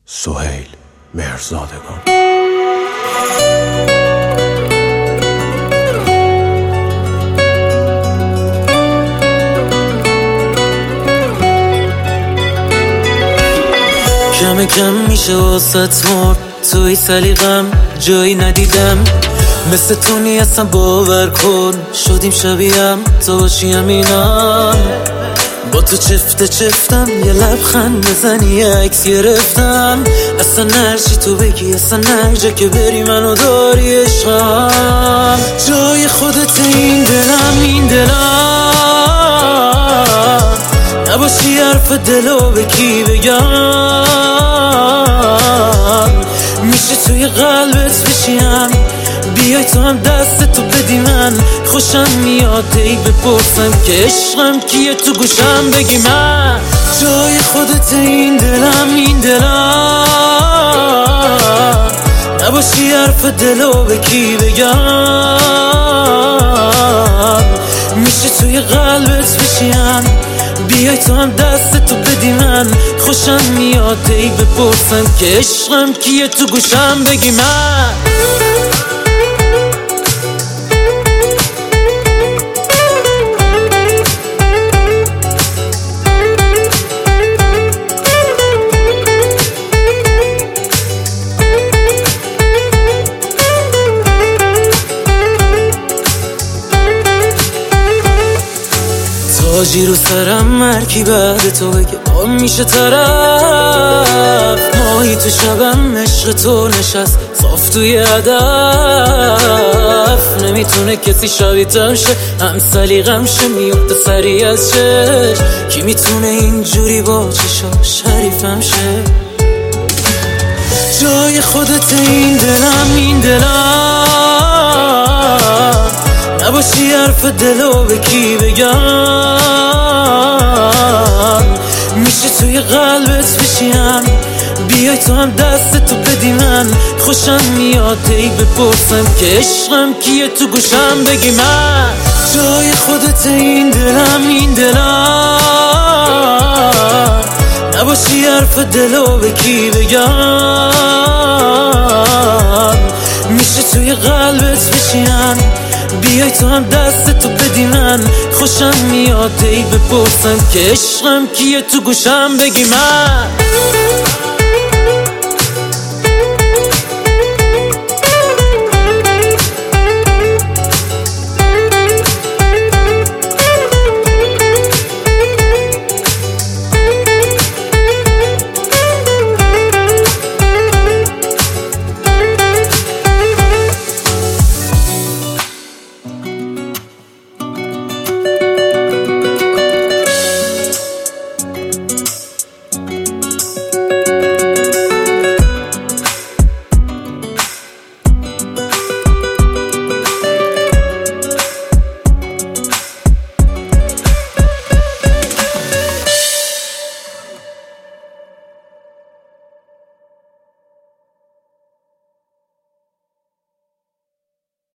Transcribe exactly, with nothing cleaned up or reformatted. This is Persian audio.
سهیل مهرزادگان. کم کم میشه واسط مرد، توی سلیقم جایی ندیدم، مثل تو نیستم باور کن، شدیم شبیهم تو باشی همینم، با تو چفته چفتم یه لبخند بزنی یه عکس گرفتم، اصلا نرچی تو بگی اصلا نرجا که بری منو داری عشقم، جای خودت این دلم این دلم، نباشی حرف دلو به کی بگم، میشه توی قلبت بشیم، بیای تو هم دست تو بدی من، خوشم میاد ای بپرسم که عشقم کیه تو گوشم بگی من، جای خودت این دلم این دلم، نباشی حرف دلو به کی بگم، میشه توی قلبت بشیم، بیای تو هم دست تو بدی من، خوشم میاد ای بپرسم که عشقم کیه تو گوشم بگی من. تاجی رو سرم مرکی بعد تو بگه با میشه طرف، ماهی تو شبم عشق تو نشست صاف توی هدف، نمیتونه کسی شبیتم شه هم سلیقم شه، میفته سری از چش، کی میتونه اینجوری با چشا شریفم شه، جای خودت این دلم این دلم، نباشی حرف دلو به کی بگم، میشه توی قلبت بشیم، بیای تو هم دست تو بدی من، خوشم میاد ای بپرسم که عشقم کیه تو گوشم بگی من، جای خودت این دلم این دلم، نباشی حرف دلو به کی بگم، میشه توی قلبت بشیم، بیای تو هم دست تو بدی من، خوشم میاد ای بپرسم که عشقم کیه تو گوشم بگی من.